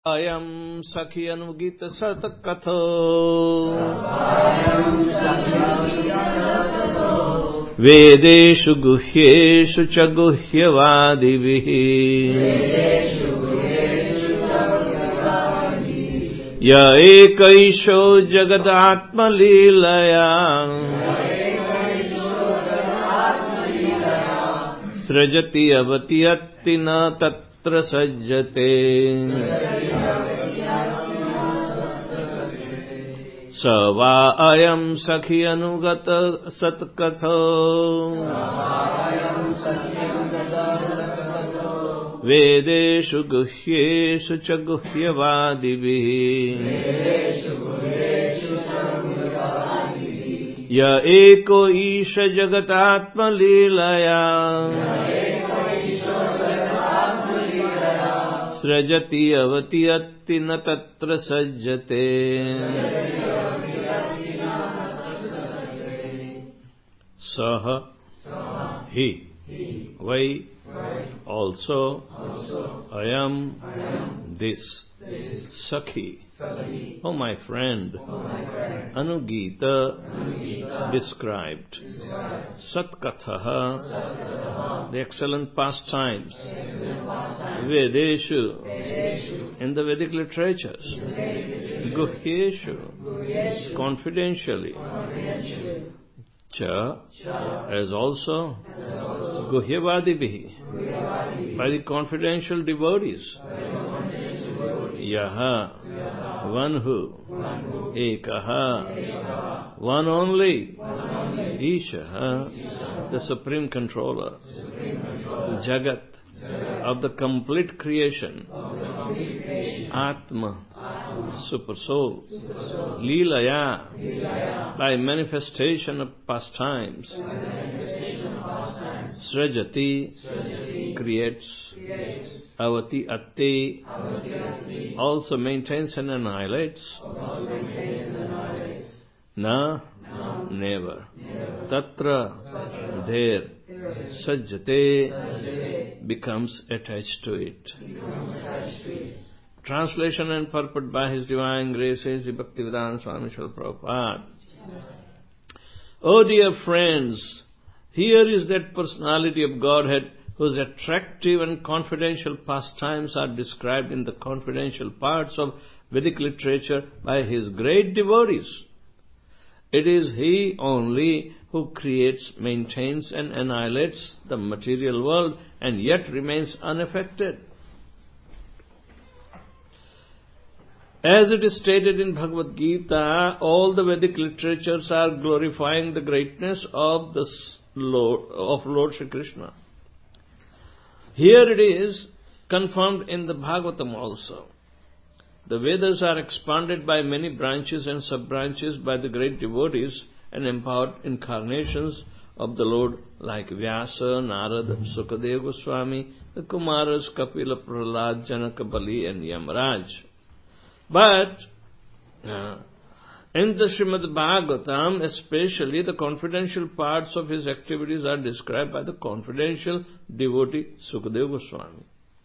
अयं सखी अनुगीत सत कथो वेदेषु गुह्येषु च गुह्यवादिभिः य एकैषो जगदात्मलीलया सृजति अवति अत्ति न तत्र सज्जते स वा अयं सखी अनुगत सत्कथो वेदेषु गुह्येषु च गुह्यवादिभिः य एको ईश जगतात्मलीलया सृजति अवति अत्ति न तत्र सज्जते सह he why also ayam this sakhi oh my friend anugita described satkatha the excellent pastimes vedeshu in the Vedic literatures guhyeshu confidentially cha as also guhyavadibihi by the confidential devotees yaha one who ekaha one only ishaha the supreme controller jagat of the complete creation atma super soul leelaya by manifestation of pastimes srajati creates avati atti also maintains and annihilates na never tatra there sajjate becomes attached to it. Translation and purport by His Divine Grace Sri Bhaktivedanta Swami Srila Prabhupada. Oh dear friends, here is that personality of Godhead whose attractive and confidential pastimes are described in the confidential parts of Vedic literature by His great devotees. It is He only who creates, maintains and annihilates the material world and yet remains unaffected. As it is stated in Bhagavad Gita, all the Vedic literatures are glorifying the greatness of Lord Shri Krishna. Here it is confirmed in the Bhagavatam also. The Vedas are expanded by many branches and sub-branches by the great devotees and empowered incarnations of the Lord like Vyasa, Narada, Sukadeva Goswami, the Kumaras, Kapila, Prahlad, Janaka, Bali and Yamaraj. But in the Srimad Bhagavatam, especially the confidential parts of his activities are described by the confidential devotee Sukadeva Goswami.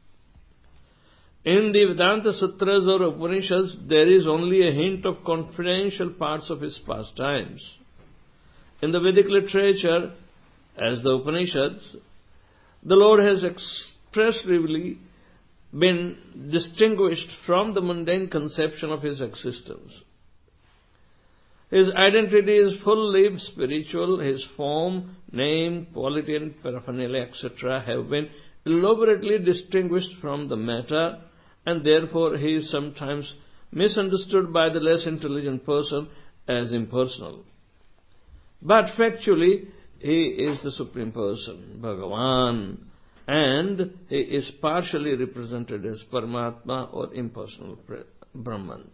In the Vedanta Sutras or Upanishads, there is only a hint of confidential parts of his pastimes. In the Vedic literature, as the Upanishads, the Lord has expressively been distinguished from the mundane conception of his existence. His identity is fully spiritual. His form, name, quality and paraphernalia, etc. have been elaborately distinguished from the matter, and therefore he is sometimes misunderstood by the less intelligent person as impersonal. But factually, he is the Supreme Person, Bhagavan, and he is partially represented as Paramatma or impersonal Brahman.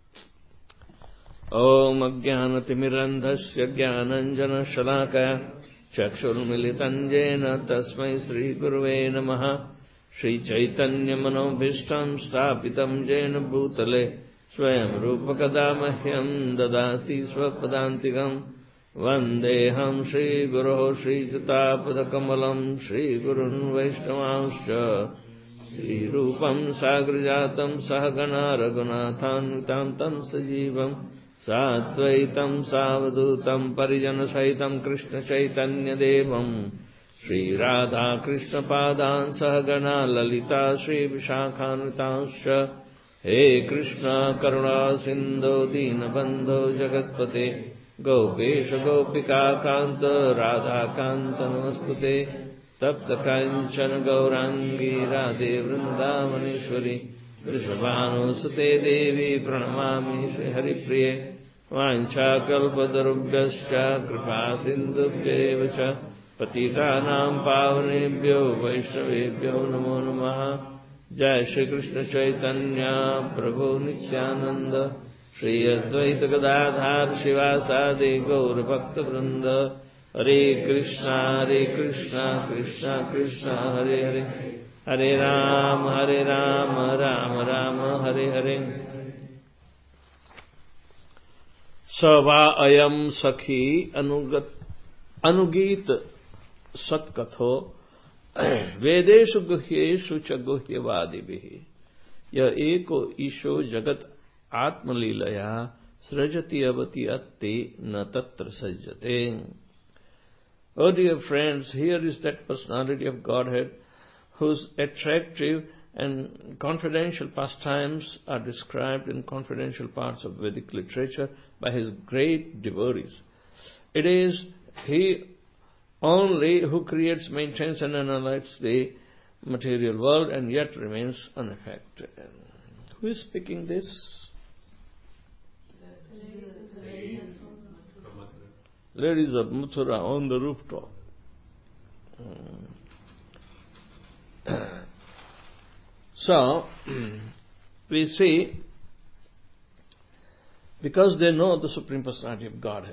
Om Ajnanatimirandhasya Jnananjana Shalakaya Chakshurmilitanjena Tasmai Sri Gurave Namaha Sri Chaitanya Manobhishtam Stapitam Jena Bhutale Swayam Rupakadamahyam Dadati Swapadantikam Vandeham Shri Guru Shri Jatapadakkamalam Shri Gurun Vaishnavanscha Srirupam Sagrajatam Sahagana Raghunathanvitam Tam Sajivam Satvaitam Savadutam Parijana Sahitam Krishna Chaitanya Devam Shri Radha Krishna Padan Sahagana Lalita Shri Vishakhanvitascha He Krishna Karuna Sindhu Dinabandho Jagatpate Gopesha Gopika Kanta Radha Kanta Namastute Tapta Kanchana Gaurangi Radhe Vrindavaneshwari Vrishabhanu Sute Devi Pranamami Shri Haripriye Vancha Kalpadarubhyascha Kripa Sindhubhyevacha Patitanam Pavanebhyo Vaishnavebhyo Namo Namaha Jai Shri Krishna Chaitanya Prabhu Nityananda Shri Advaita Gadadhar Shivasadi Gaur Bhakta Vrinda Hare Krishna Krishna Krishna Hare Hare Hare Rama Rama Rama Hare Hare Sava Ayam Sakhi Anugit Satkatho Vedeshu Guhyeshu Cha Guhyavadibihi Ya Eko Isho Jagat Atmalilaya Srajati Avati Atti Na Tatra Sajjate. Oh dear friends, here is that personality of Godhead whose attractive and confidential pastimes are described in confidential parts of Vedic literature by his great devotees. It is he only who creates, maintains and annihilates the material world and yet remains unaffected. Who is speaking this? Ladies of Mathura on the rooftop. So, we see, because they know the Supreme Personality of Godhead.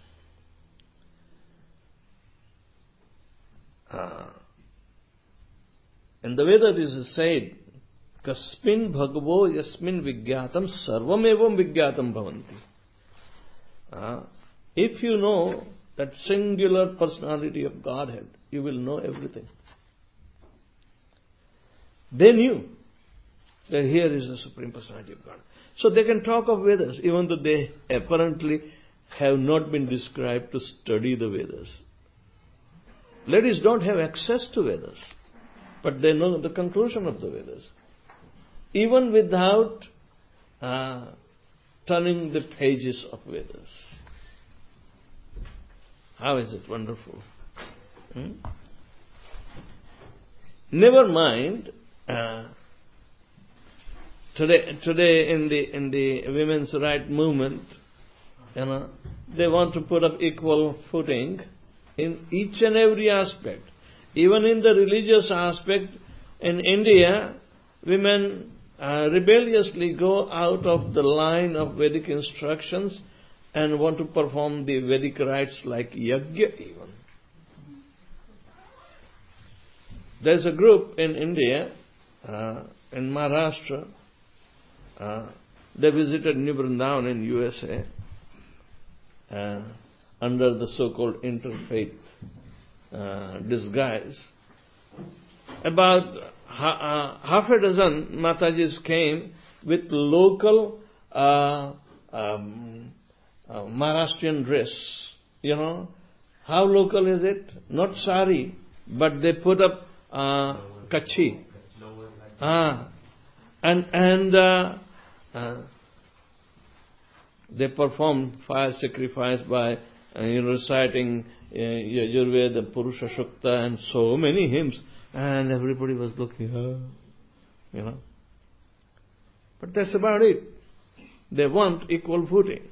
In the Veda it is said, Kasmin Bhagavo Yasmin Vigyatam Sarvam Evam Vigyatam Bhavanti. If you know that singular personality of Godhead, you will know everything. They knew that here is the Supreme Personality of God. So they can talk of Vedas, even though they apparently have not been described to study the Vedas. Ladies don't have access to Vedas, but they know the conclusion of the Vedas. Even without turning the pages of Vedas. How is it wonderful? Never mind. Today in the women's right movement, they want to put up equal footing in each and every aspect. Even in the religious aspect, in India, women rebelliously go out of the line of Vedic instructions and want to perform the Vedic rites like yajna even. There's a group in India, in Maharashtra, they visited New Vrindavan in USA under the so-called interfaith disguise. About half a dozen Matajis came with local Maharashtrian dress. How local is it? Not sari, but they put up kachi. And they performed fire sacrifice by reciting Yajurveda, Purusha Shukta, and so many hymns. And everybody was looking, But that's about it. They want equal footing.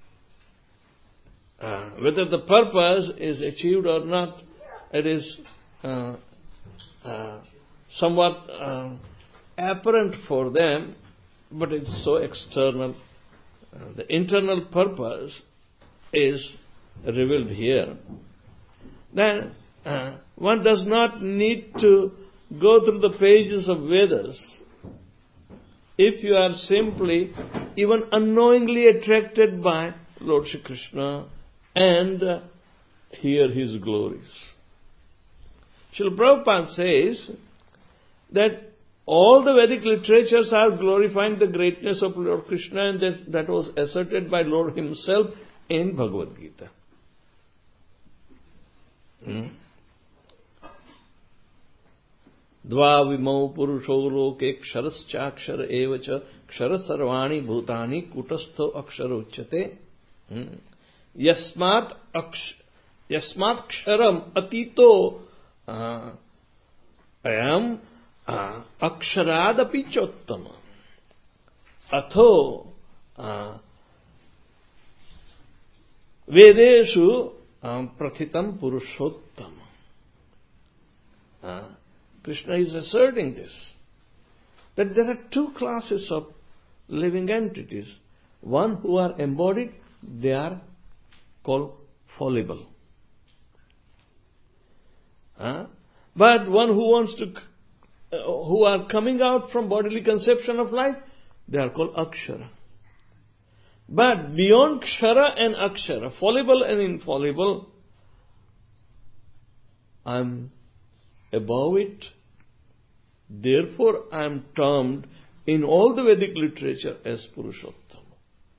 Whether the purpose is achieved or not, it is somewhat apparent for them, but it's so external. The internal purpose is revealed here. Then one does not need to go through the pages of Vedas if you are simply, even unknowingly attracted by Lord Shri Krishna and hear His glories. Srila Prabhupada says that All the Vedic literatures are glorifying the greatness of Lord Krishna, and that was asserted by Lord himself in Bhagavad Gita. Dvavimau purusho loke ksharascha evacha kshara sarvani bhutani kutastho akshara uchyate. Yasmat ksharam atito ayam aksharaadapi chottama atho vedeshu prathitam purushottama. Krishna is asserting this, that there are two classes of living entities. One who are embodied, they are called fallible. But one who are coming out from bodily conception of life, they are called akshara. But beyond kshara and akshara, fallible and infallible, I am above it. Therefore, I am termed in all the Vedic literature as Purushottama.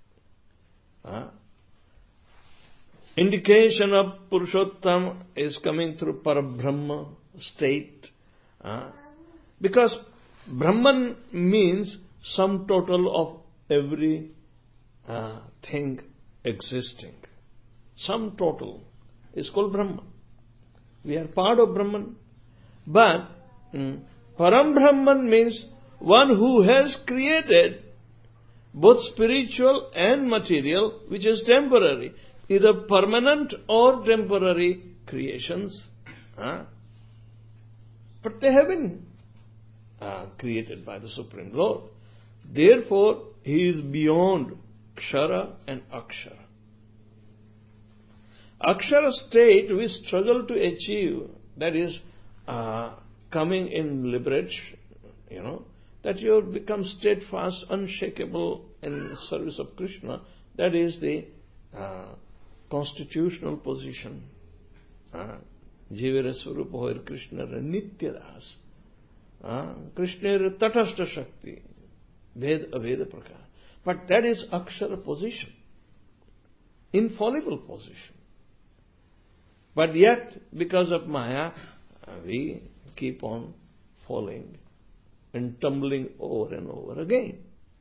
Indication of Purushottam is coming through Parabrahma state. Because Brahman means sum total of every thing existing. Sum total is called Brahman. We are part of Brahman. But Param Brahman means one who has created both spiritual and material, which is temporary, either permanent or temporary creations. But they have been created by the Supreme Lord. Therefore, he is beyond Kshara and Akshara. Akshara state we struggle to achieve, that is coming in liberation, that you have become steadfast, unshakable in service of Krishna. That is the constitutional position. Jivera Swarupa hoir Krishna Nityadas. Krishna Tatashta Shakti. Ved Aveda Prakar. But that is Akshara position. Infallible position. But yet, because of Maya, we keep on falling and tumbling over and over again.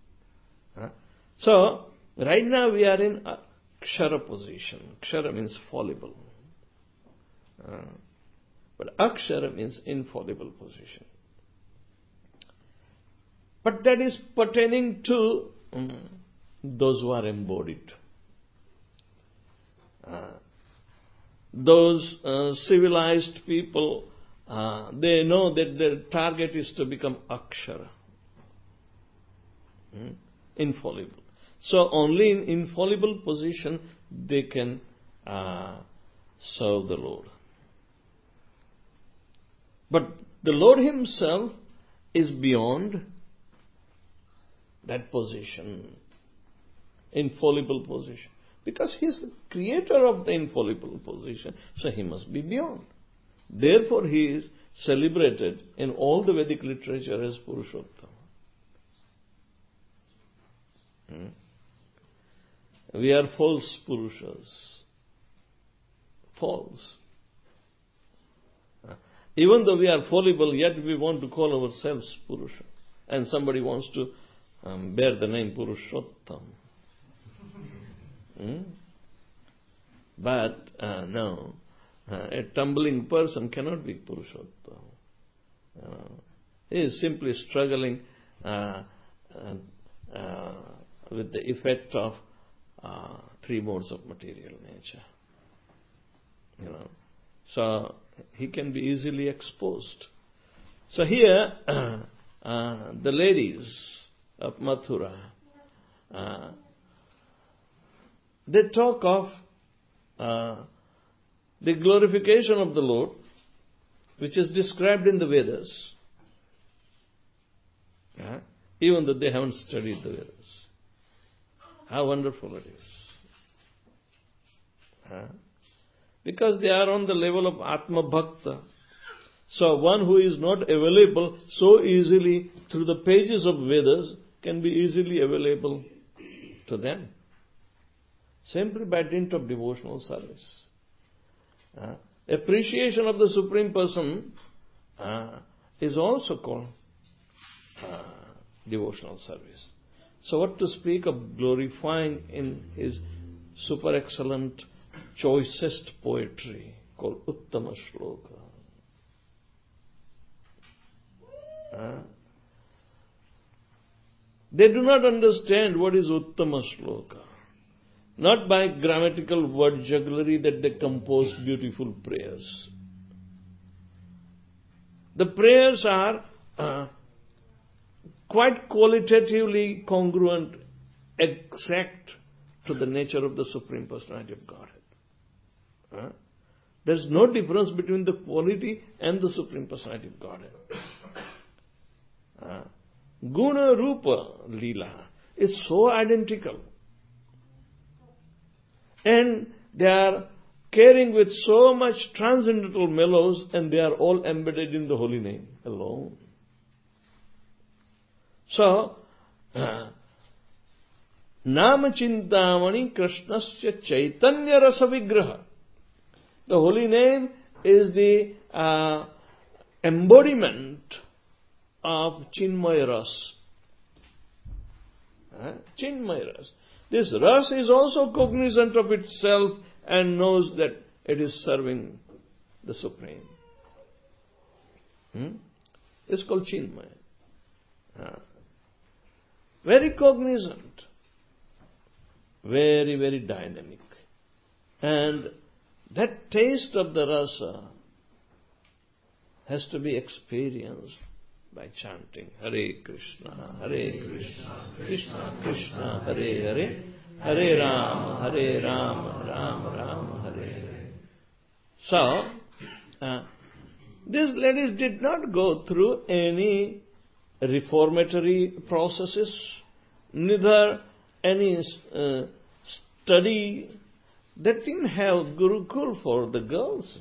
So, right now we are in Kshara position. Kshara means fallible. But Akshara means infallible position. But that is pertaining to those who are embodied. Those civilized people, they know that their target is to become Akshara. Infallible. So only in infallible position they can serve the Lord. But the Lord himself is beyond that position, infallible position. Because he is the creator of the infallible position, so he must be beyond. Therefore he is celebrated in all the Vedic literature as Purushottama. We are false Purushas. False. Even though we are fallible, yet we want to call ourselves Purusha. And somebody wants to bear the name Purushottam. But no, a tumbling person cannot be Purushottam. He is simply struggling with the effect of three modes of material nature. So he can be easily exposed. So here, the ladies of Mathura, they talk of the glorification of the Lord, which is described in the Vedas, even though they haven't studied the Vedas. How wonderful it is. Because they are on the level of Atma Bhakta. So one who is not available so easily through the pages of Vedas can be easily available to them, simply by dint of devotional service. Appreciation of the Supreme Person is also called devotional service. So what to speak of glorifying in his super excellent, choicest poetry called Uttama Shloka. They do not understand what is Uttama Shloka. Not by grammatical word jugglery that they compose beautiful prayers. The prayers are quite qualitatively congruent, exact to the nature of the Supreme Personality of Godhead. There's no difference between the quality and the Supreme Personality of Godhead. Guna Rupa Leela is so identical. And they are carrying with so much transcendental mellows, and they are all embedded in the holy name alone. So, Nama Chintamani Krishnasya Chaitanya Rasa Vigraha. The holy name is the embodiment of Chinmaya Ras. Chinmaya Ras. This Ras is also cognizant of itself and knows that it is serving the Supreme. It's called Chinmaya. Very cognizant. Very, very dynamic. And that taste of the rasa has to be experienced by chanting Hare Krishna, Krishna Krishna, Hare Hare, Hare Rama, Rama Rama, Hare Hare. So, these ladies did not go through any reformatory processes, neither any study. They didn't have Gurukul for the girls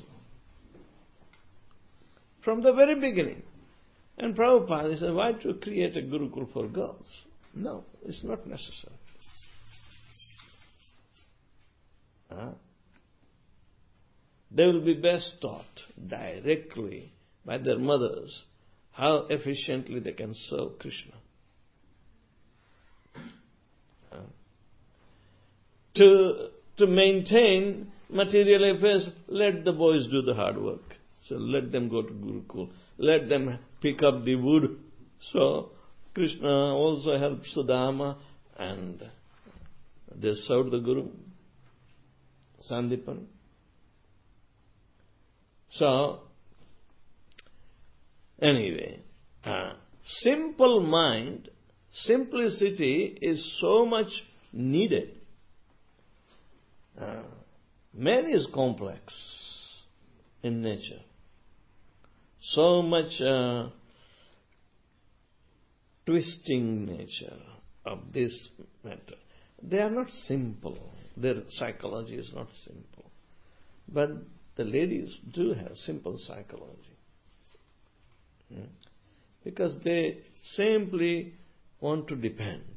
from the very beginning. And Prabhupada said, why to create a Gurukul for girls? No, it's not necessary. They will be best taught directly by their mothers how efficiently they can serve Krishna. To maintain material affairs, let the boys do the hard work. So let them go to Gurukul. Let them pick up the wood. So Krishna also helped Sudama, and they served the Guru, Sandipan. So, anyway, simple mind, simplicity is so much needed. Man is complex in nature. So much twisting nature of this matter. They are not simple. Their psychology is not simple. But the ladies do have simple psychology. Because they simply want to depend.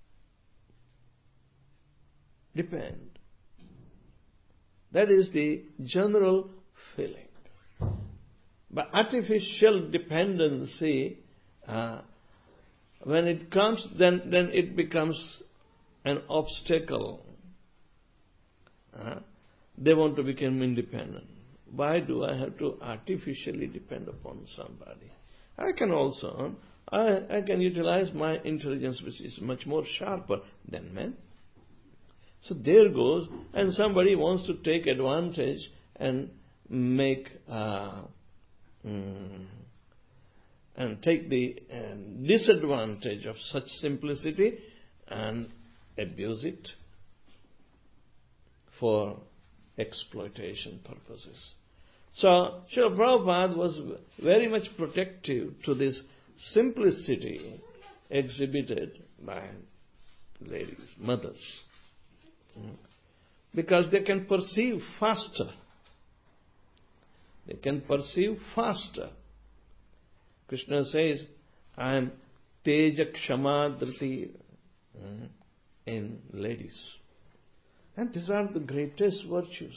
Depend. That is the general feeling. But artificial dependency, when it comes, then it becomes an obstacle. They want to become independent. Why do I have to artificially depend upon somebody? I can also, I can utilize my intelligence, which is much more sharper than men. So there goes, and somebody wants to take advantage and make and take the disadvantage of such simplicity and abuse it for exploitation purposes. So Srila Prabhupada was very much protective to this simplicity exhibited by ladies, mothers. Because they can perceive faster. They can perceive faster Krishna says, I am Teja Kshama Dhriti in ladies. And these are the greatest virtues.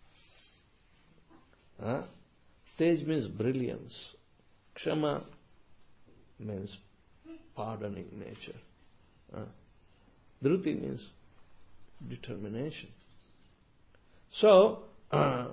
Tej means brilliance. Kshama means pardoning nature. Dhriti means determination. So, Srila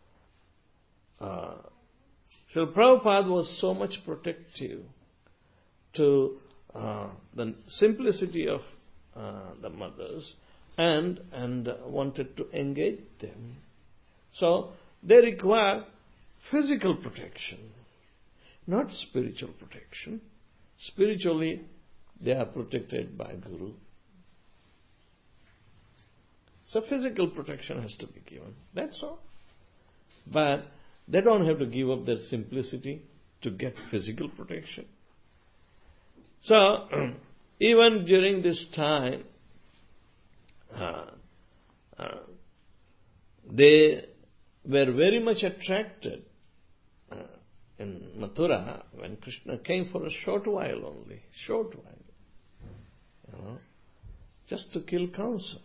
Prabhupada was so much protective to the simplicity of the mothers and wanted to engage them. So, they require physical protection, not spiritual protection. Spiritually, they are protected by Guru. So physical protection has to be given. That's all. But they don't have to give up their simplicity to get physical protection. So, even during this time, they were very much attracted in Mathura when Krishna came for a short while only. Short while. Just to kill Kamsa.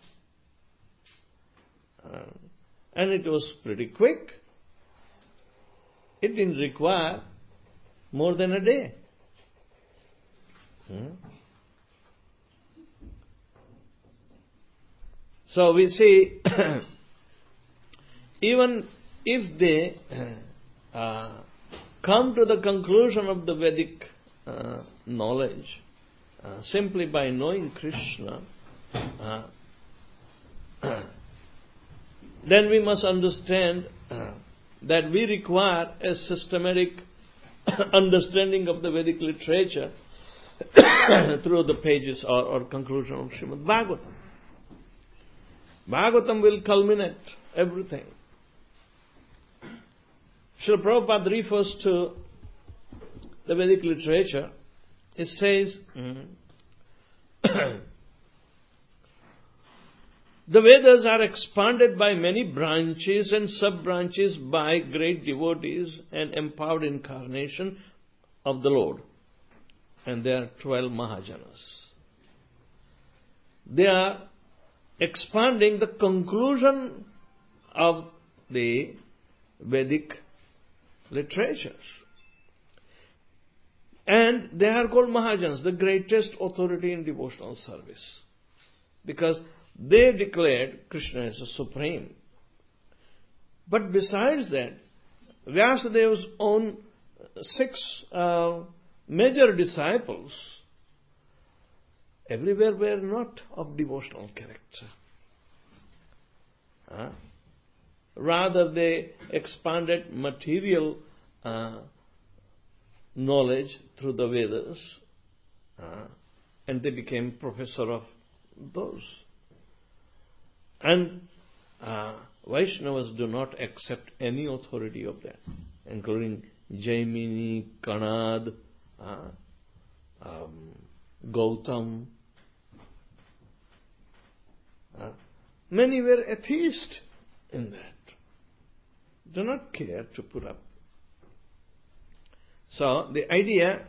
And it was pretty quick. It didn't require more than a day. So we see, even if they come to the conclusion of the Vedic knowledge simply by knowing Krishna, then we must understand that we require a systematic understanding of the Vedic literature through the pages or conclusion of Srimad Bhagavatam. Bhagavatam will culminate everything. Srila Prabhupada refers to the Vedic literature. It says, the Vedas are expanded by many branches and sub-branches by great devotees and empowered incarnation of the Lord. And there are 12 Mahajanas. They are expanding the conclusion of the Vedic literatures. And they are called Mahajanas, the greatest authority in devotional service. Because they declared Krishna as the supreme. But besides that, Vyasadev's own 6 major disciples everywhere were not of devotional character. Rather, they expanded material knowledge through the Vedas, and they became professor of those. And Vaishnavas do not accept any authority of that, including Jaimini, Kanad, Gautam. Many were atheists in that. Do not care to put up. So the idea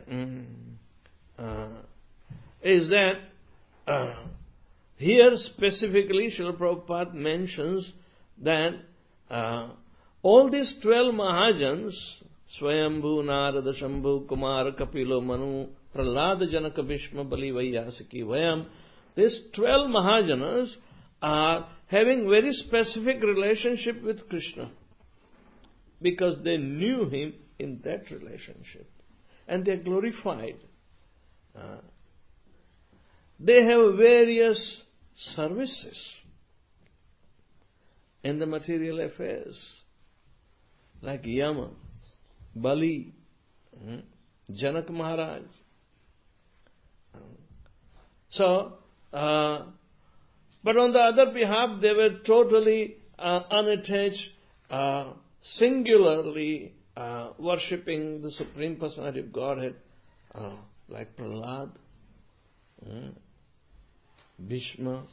is that here specifically Srila Prabhupada mentions that all these 12 Mahajans, Swayambhu, Narada, Shambhu, Kumara, Kapilo, Manu, Prahlada, Janaka, Bhishma, Bali, Vaiyasaki, Vayam, these 12 Mahajanas are having very specific relationship with Krishna because they knew him in that relationship and they are glorified. They have various services in the material affairs like Yama, Bali, Janak Maharaj. So, but on the other behalf, they were totally unattached, singularly worshipping the Supreme Personality of Godhead, like Prahlad, Bhishma.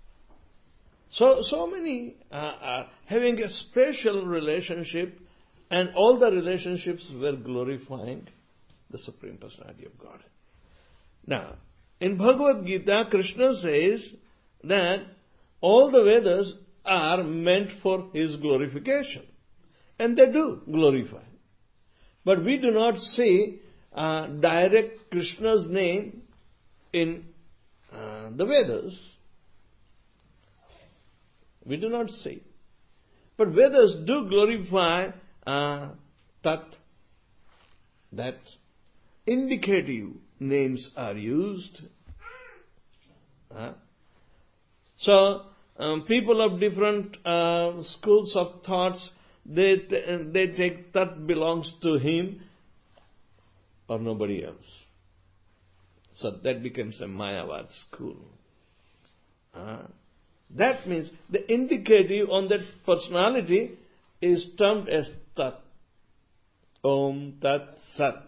So many having a special relationship And all the relationships were glorifying the Supreme Personality of God. Now, in Bhagavad Gita, Krishna says that all the Vedas are meant for His glorification. And they do glorify. But we do not see direct Krishna's name in the Vedas. We do not see. But Vedas do glorify Tat, that indicative names are used. So, people of different schools of thoughts, they take Tat belongs to him or nobody else. So that becomes a Mayavad school. That means the indicative on that personality is termed as Tat. Om Tat Sat.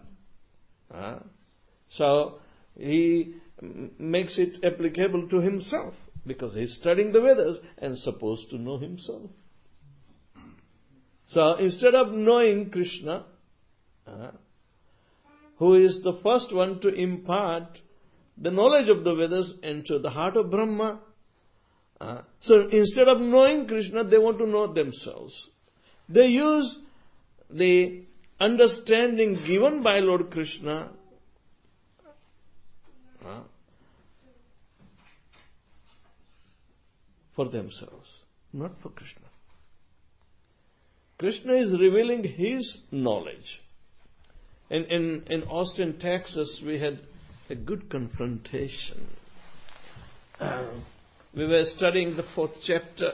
So he makes it applicable to himself because he's studying the Vedas and supposed to know himself. So instead of knowing Krishna, who is the first one to impart the knowledge of the Vedas into the heart of Brahma, so instead of knowing Krishna, they want to know themselves. They use the understanding given by Lord Krishna for themselves, not for Krishna. Krishna is revealing His knowledge. In Austin, Texas, we had a good confrontation. We were studying the 4th chapter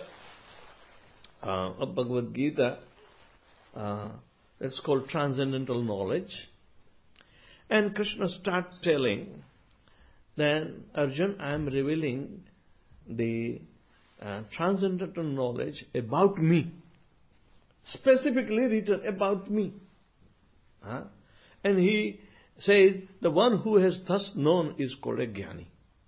of Bhagavad Gita. It's called Transcendental Knowledge. And Krishna started telling that, Arjun, I am revealing the transcendental knowledge about me. Specifically written about me. And he said, the one who has thus known is called a Jnani.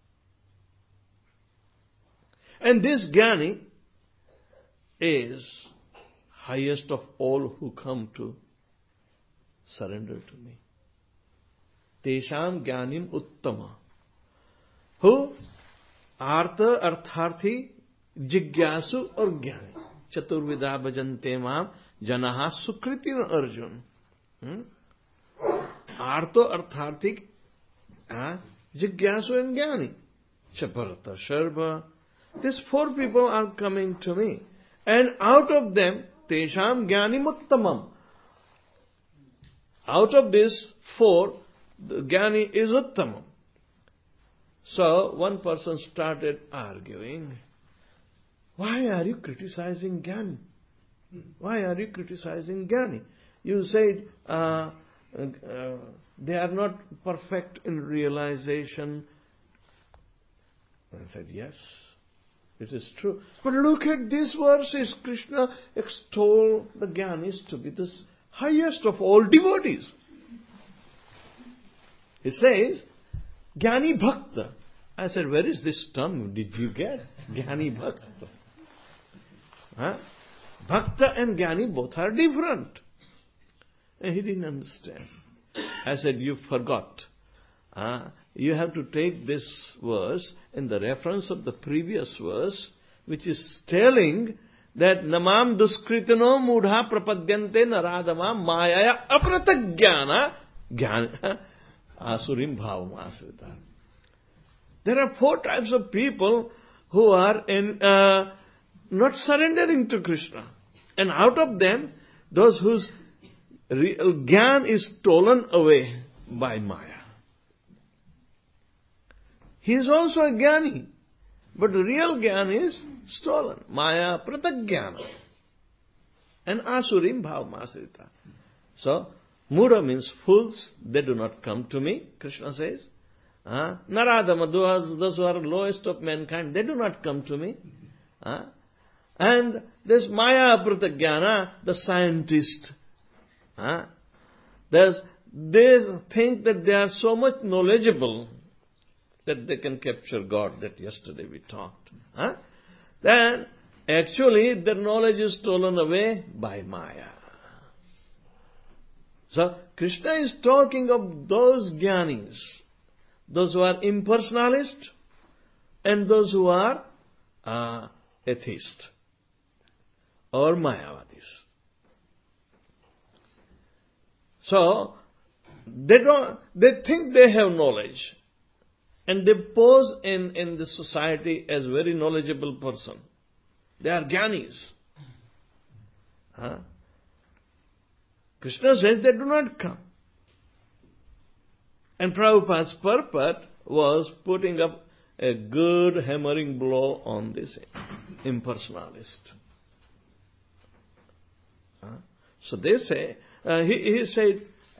And this Jnani is highest of all who come to surrender to me. Tesham Jnanim Uttama. Who? Artha, Artharthi, Jigyasu or Jnani. Chaturvida bhajante mam janaha sukritir Arjun. Artho, Artharthik, Jigyasu and Jnani. Chaparata, Sharva. These 4 people are coming to me. And out of them, Tesham Jnanim Uttamam. Out of these 4, the Jnani is Uttamam. So, one person started arguing. Why are you criticizing Jnani? Why are you criticizing Jnani? You said they are not perfect in realization. I said, yes, it is true. But look at these verses. Krishna extolled the Jnanis to be the highest of all devotees. He says, Jnani Bhakta. I said, where is this term did you get? Jnani Bhakta. Bhakta and Jnani both are different. And he didn't understand. I said, you forgot. You have to take this verse in the reference of the previous verse, which is telling that namam duskritano mudha prapadyante naradama mayaya apratagyana jnana asurim bhavam asrita. There are 4 types of people who are not surrendering to Krishna. And out of them, those whose real Jnana is stolen away by Maya. He is also a Jnani. But the real Jnana is stolen. Maya pratagyana. And asurim bhavamasrita. So, Mudha means fools. They do not come to me, Krishna says. Naradama, those who are lowest of mankind, they do not come to me. And this Maya pratagyana, the scientist, they think that they are so much knowledgeable that they can capture God, that yesterday we talked. Then, actually, their knowledge is stolen away by Maya. So, Krishna is talking of those jnanis, those who are impersonalist and those who are atheist or Mayavadis. So, they think they have knowledge and they pose in the society as very knowledgeable person. They are jnanis. Krishna says they do not come. And Prabhupada's purport was putting up a good hammering blow on this impersonalist. So they say, he said,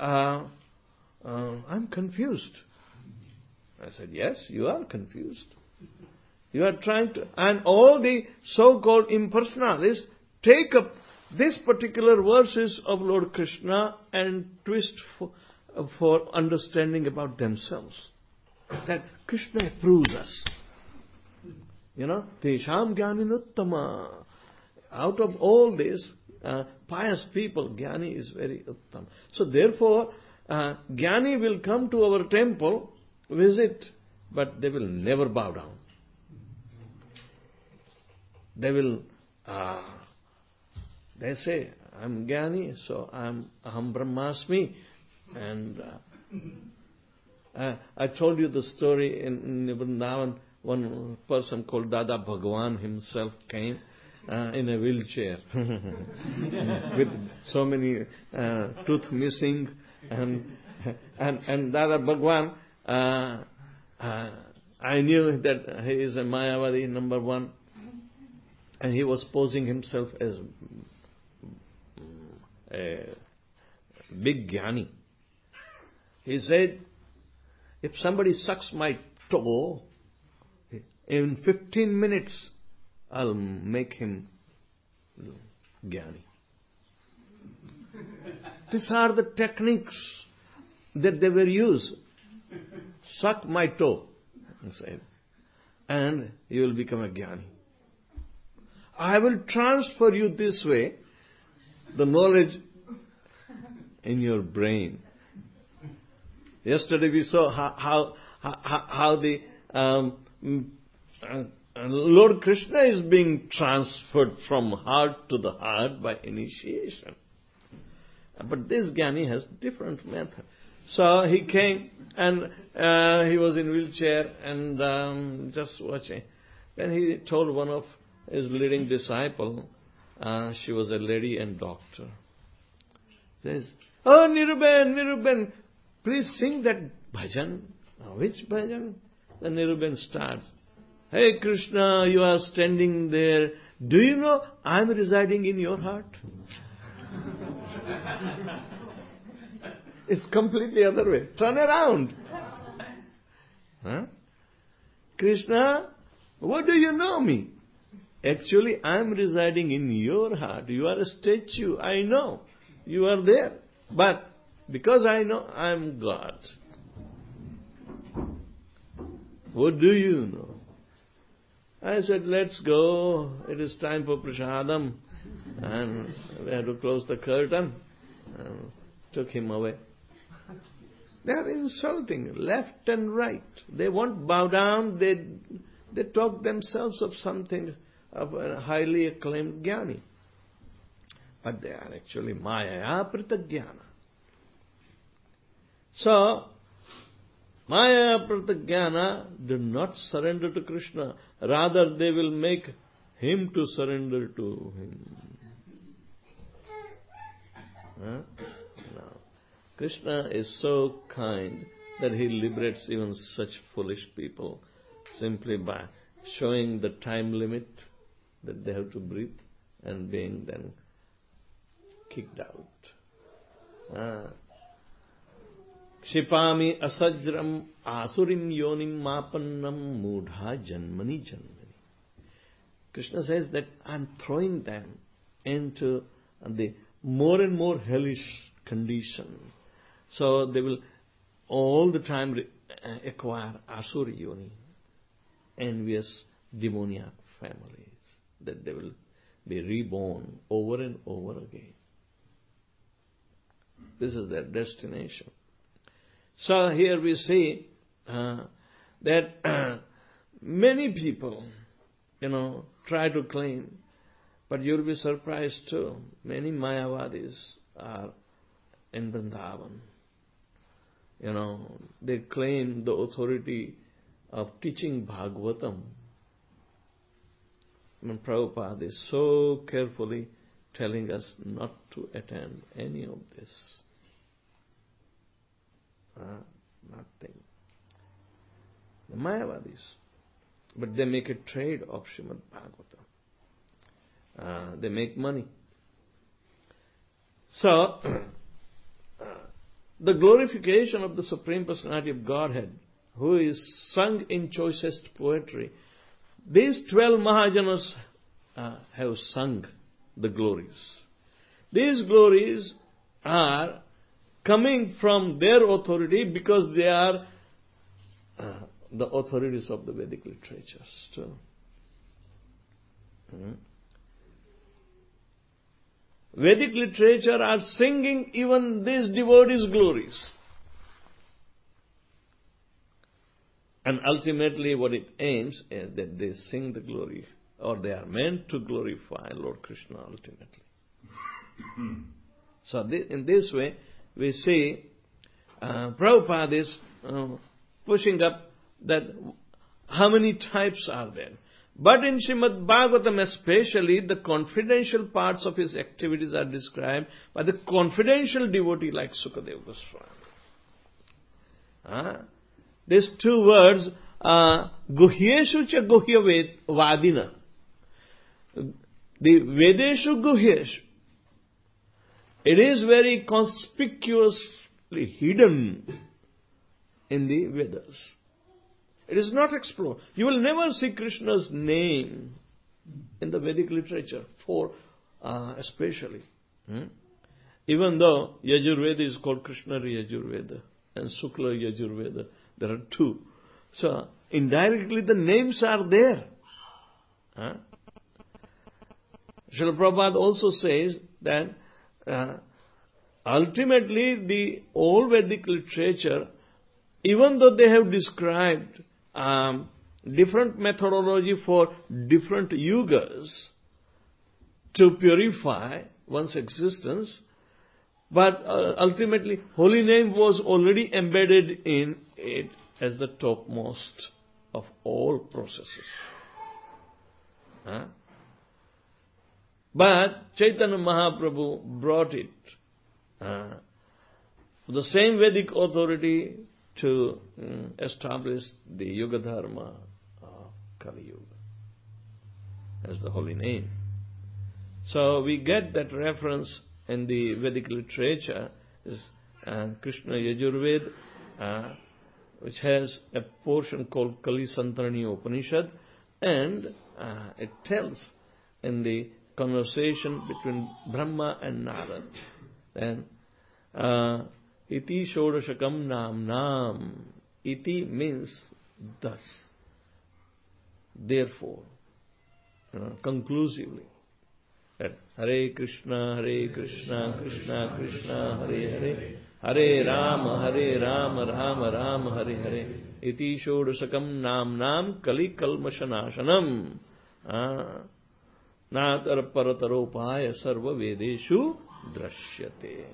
I'm confused. I said, yes, you are confused. You are trying to, and all the so-called impersonalists take up these particular verses of Lord Krishna and twist for understanding about themselves. That Krishna approves us. Tesham Jnaninuttama. Out of all these pious people, Jnani is very uttam. So therefore, Jnani will come to our temple, visit, but they will never bow down. They will, they say, I'm Jnani, so I'm Aham Brahmasmi. And I told you the story in Vrindavan. One person called Dada Bhagwan himself came in a wheelchair with so many tooth missing, and Dada Bhagwan, I knew that he is a Mayavadi number one, and he was posing himself as a big jnani. He said, if somebody sucks my toe, in 15 minutes, I'll make him jnani. These are the techniques that they were used. Suck my toe, he said, and you will become a jnani. I will transfer you this way the knowledge in your brain. Yesterday we saw how the Lord Krishna is being transferred from heart to the heart by initiation. But this jnani has different method. So he came and he was in wheelchair and just watching. Then he told one of his leading disciple, she was a lady and doctor. Says, oh Niruben, please sing that bhajan. Which bhajan? Then Niruben starts. Hey Krishna, you are standing there. Do you know I am residing in your heart? It's completely other way. Turn around. Krishna, what do you know me? Actually, I am residing in your heart. You are a statue. I know. You are there. But because I know I am God. What do you know? I said, let's go. It is time for prasadam. And we had to close the curtain. And took him away. They are insulting left and right. They won't bow down. They talk themselves of something of a highly acclaimed jnani. But they are actually Maya Pratagyana. So, Maya Pratagyana do not surrender to Krishna. Rather, they will make him to surrender to him. No. Krishna is so kind that he liberates even such foolish people simply by showing the time limit that they have to breathe and being then kicked out. Kshipami asajram asurim yonim mapannam mudha janmani janmani. Krishna says that I'm throwing them into the more and more hellish condition. So they will all the time acquire asura yoni, envious demoniac families, that they will be reborn over and over again. This is their destination. So here we see that many people, try to claim, but you'll be surprised too. Many Mayavadis are in Vrindavan. They claim the authority of teaching Bhagavatam. And Prabhupada is so carefully telling us not to attend any of this. Nothing. The Mayavadis. But they make a trade of Srimad Bhagavatam. They make money. So, the glorification of the Supreme Personality of Godhead, who is sung in choicest poetry, these 12 Mahajanas have sung the glories. These glories are coming from their authority because they are the authorities of the Vedic literatures too. Vedic literature are singing even these devotees' glories. And ultimately what it aims is that they sing the glory, or they are meant to glorify Lord Krishna ultimately. So in this way, we see Prabhupada is pushing up that how many types are there. But in Srimad Bhagavatam especially, the confidential parts of his activities are described by the confidential devotee like Sukadeva Goswami. These two words, Guhyeshu cha Guhya Vadina. The Vedeshu Guhyeshu. It is very conspicuously hidden in the Vedas. It is not explored. You will never see Krishna's name in the Vedic literature, especially. Even though Yajurveda is called Krishnari Yajurveda and Sukla Yajurveda, there are two. So, indirectly the names are there. Srila Prabhupada also says that ultimately the old Vedic literature, even though they have described different methodology for different yugas to purify one's existence, but ultimately holy name was already embedded in it as the topmost of all processes. But Chaitanya Mahaprabhu brought it, the same Vedic authority, to establish the Yuga Dharma of Kali Yuga as the holy name. So we get that reference in the Vedic literature, is Krishna Yajurveda, which has a portion called Kali Santarani Upanishad, and it tells in the conversation between Brahma and Narad, then Iti Shodashakam Nam. Iti means thus. Therefore, conclusively, that Hare Krishna, Krishna Krishna, Hare Hare, Hare Rama, Rama Rama, Hare Hare. Iti Shodashakam Nam Kali Kalmashanashanam. Natar Parataropaya Sarva Vedeshu Drashyate.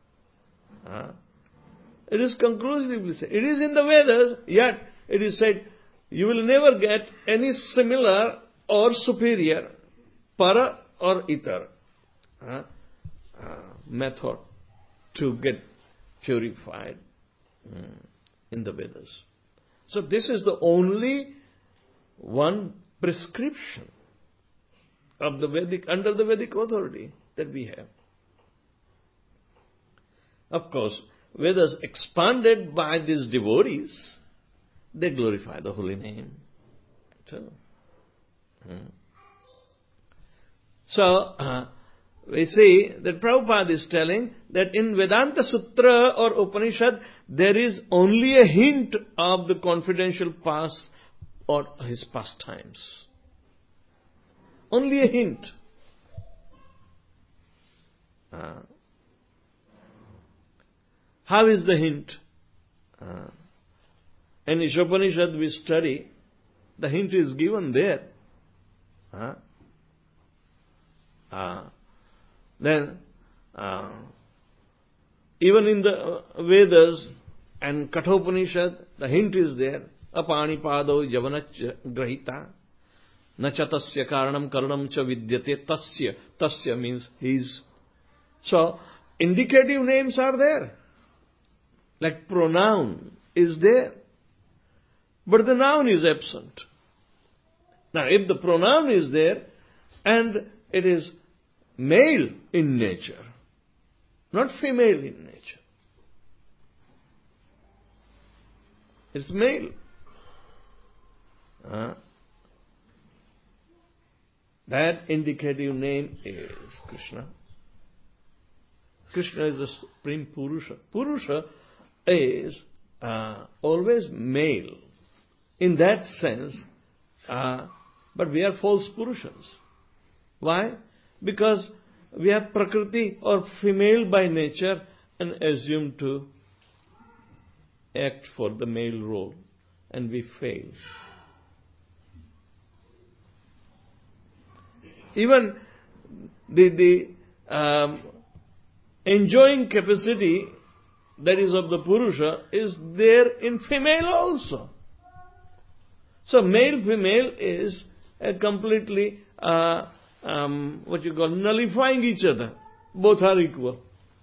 It is conclusively said. It is in the Vedas, yet it is said, you will never get any similar or superior para or itar method to get purified in the Vedas. So this is the only one prescription of the Vedic, under the Vedic authority that we have. Of course, Vedas expanded by these devotees, they glorify the holy name. So, we see that Prabhupada is telling that in Vedanta Sutra or Upanishad, there is only a hint of the confidential past or his pastimes. Only a hint. How is the hint? In Ishopanishad we study, the hint is given there. Then, even in the Vedas and Kathopanishad, the hint is there. Apani pado yavanach grahita. Nacha tasya karanam karanam cha vidyate tasya. Tasya means his. So, indicative names are there. Like pronoun is there. But the noun is absent. Now, if the pronoun is there and it is male in nature, not female in nature, it's male. That indicative name is Krishna. Krishna is the supreme Purusha. Purusha is always male. In that sense, but we are false Purushas. Why? Because we have Prakriti or female by nature and assume to act for the male role, and we fail. Even the enjoying capacity that is of the Purusha is there in female also. So male-female is completely nullifying each other. Both are equal.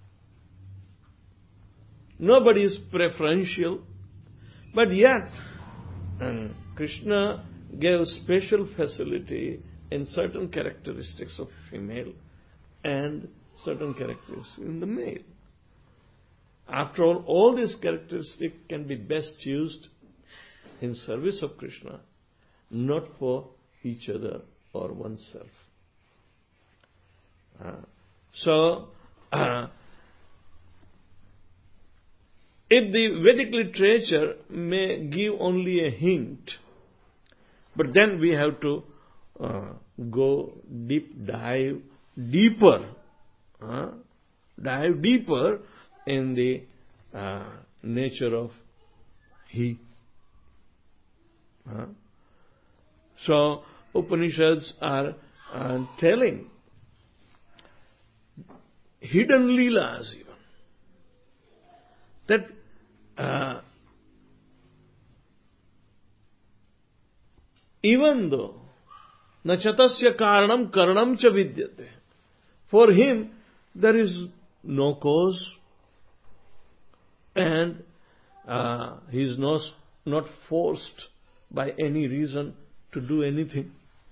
Nobody is preferential. But yet, Krishna gave special facility in certain characteristics of female and certain characteristics in the male. After all these characteristics can be best used in service of Krishna, not for each other or oneself. If the Vedic literature may give only a hint, but then we have to go dive deeper in the nature of he. So Upanishads are telling hidden leelas even. That even though nachatasya karanam karanam cha vidyate, for him there is no cause and he is not forced by any reason to do anything.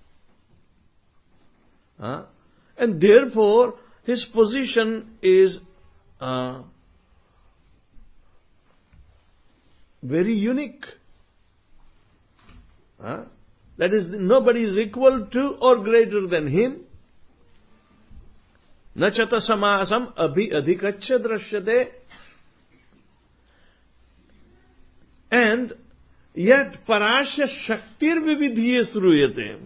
And therefore his position is very unique. That is, nobody is equal to or greater than him. Nachata samasam abhi adhikaccha drashyate. And yet parasya shaktir vividhiye sruyate.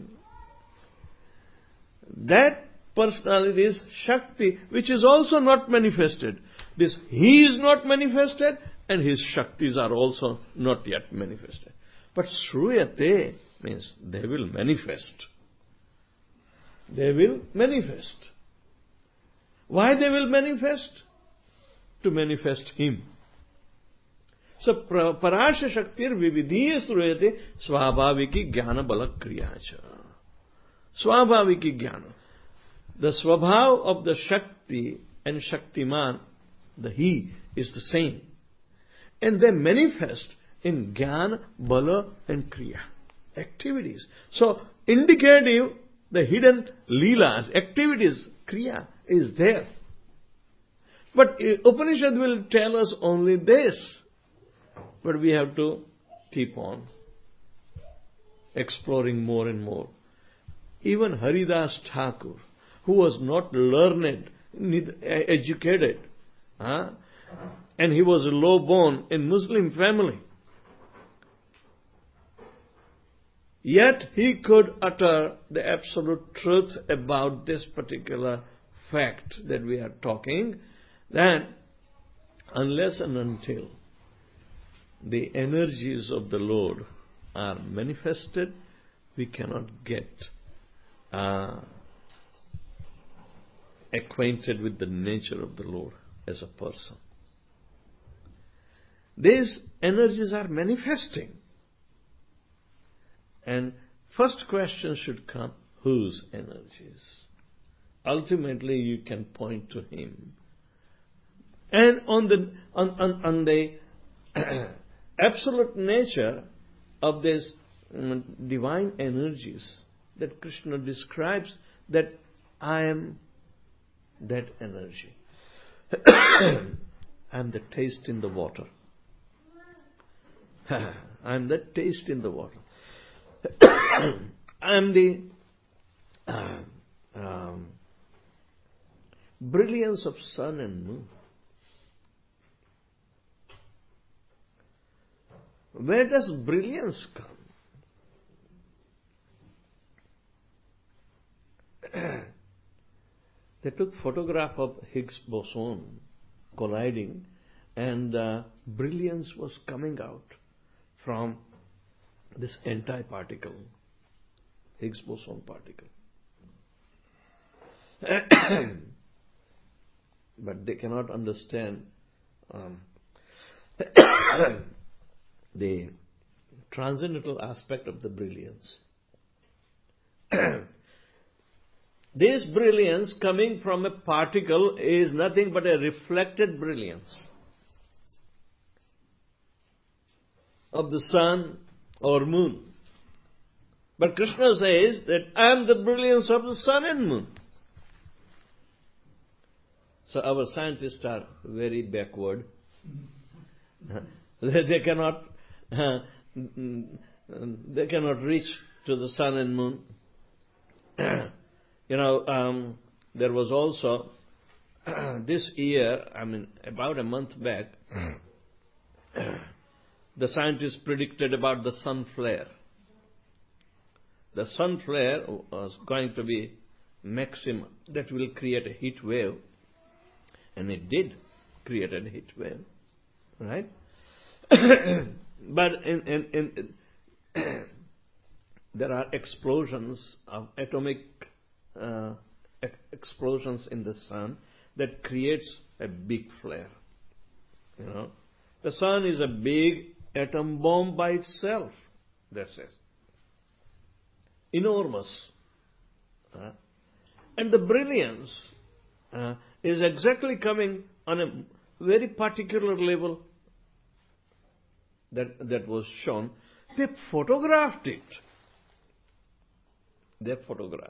That personality is Shakti, which is also not manifested. This he is not manifested and his Shaktis are also not yet manifested. But Shruyate means they will manifest. They will manifest. Why they will manifest? To manifest him. So, Parasya Shaktir Vividhiya Sruyate Swabhaviki Jnana Bala Kriyacha. Swabhaviki Jnana. The Swabhav of the Shakti and Shaktiman, the he, is the same. And they manifest in Jnana, Bala and Kriya. Activities. So, indicative, the hidden leelas, activities, Kriya is there. But Upanishad will tell us only this. But we have to keep on exploring more and more. Even Haridas Thakur, who was not learned, educated, and he was low-born in Muslim family, yet he could utter the absolute truth about this particular fact that we are talking, that unless and until the energies of the Lord are manifested, we cannot get acquainted with the nature of the Lord as a person. These energies are manifesting. And first question should come, whose energies? Ultimately, you can point to Him. And on the absolute nature of these divine energies that Krishna describes, that I am that energy. I am the taste in the water. I am the taste in the water. I am the brilliance of sun and moon. Where does brilliance come? They took photograph of Higgs boson colliding, and brilliance was coming out from this antiparticle, Higgs boson particle. But they cannot understand the transcendental aspect of the brilliance. This brilliance coming from a particle is nothing but a reflected brilliance of the sun or moon. But Krishna says that I am the brilliance of the sun and moon. So our scientists are very backward. They cannot reach to the sun and moon. There was also this year, about a month back, the scientists predicted about the sun flare. The sun flare was going to be maximum. That will create a heat wave. And it did create a heat wave. Right? But there are explosions of atomic explosions in the sun that creates a big flare. The sun is a big atom bomb by itself. That's it. Enormous. And the brilliance is exactly coming on a very particular level that was shown. They photographed it. They photographed